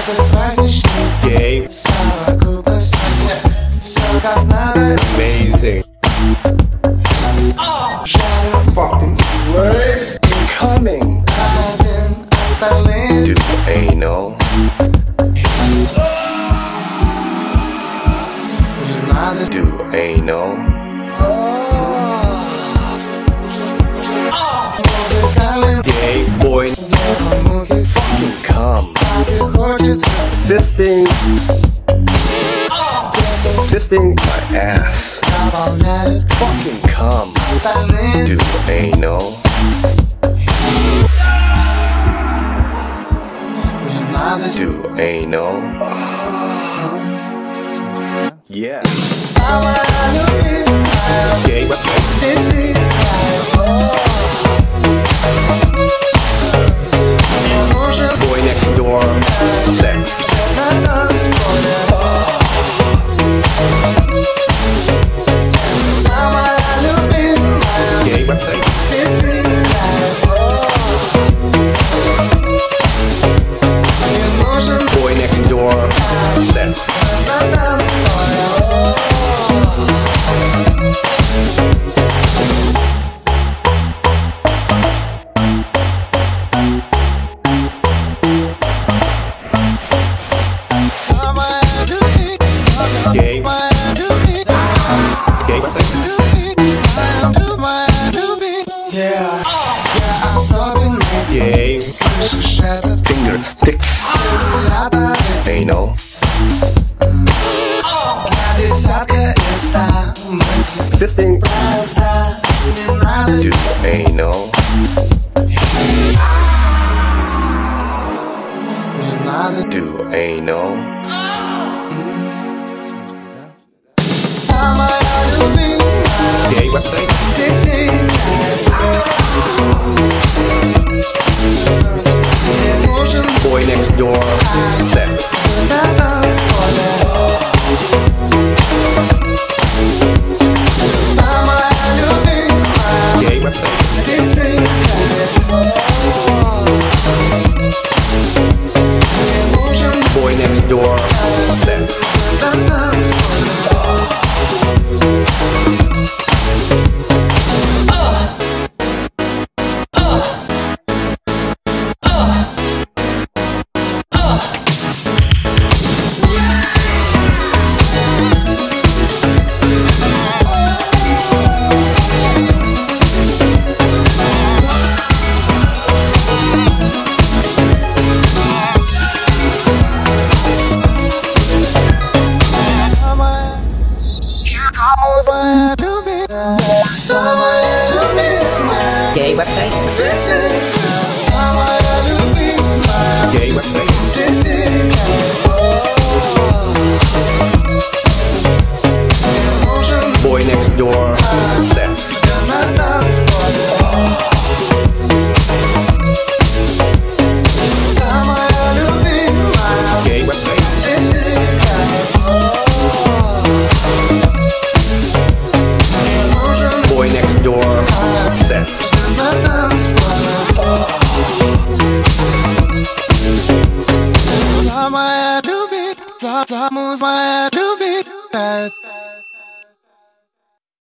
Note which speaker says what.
Speaker 1: Gay. Amazing. Fucking slaves incoming. Do anal. Do anal. Gay boy. Fucking come. Fisting. Fisting my ass. Fucking come. Do anal. Do anal. Yeah. Gay website. Boy next door. Sex. Gay website. Boy next door. Sex. Gay. Gay website. Gay. Finger stick. Anal. Fisting. Do anal. Do anal. Gay website. Boy next door. Sex. Gay website. Boy next door. Sex.
Speaker 2: Gay website.
Speaker 1: Gay website. Boy next door. Sex. Gay website. Boy next door.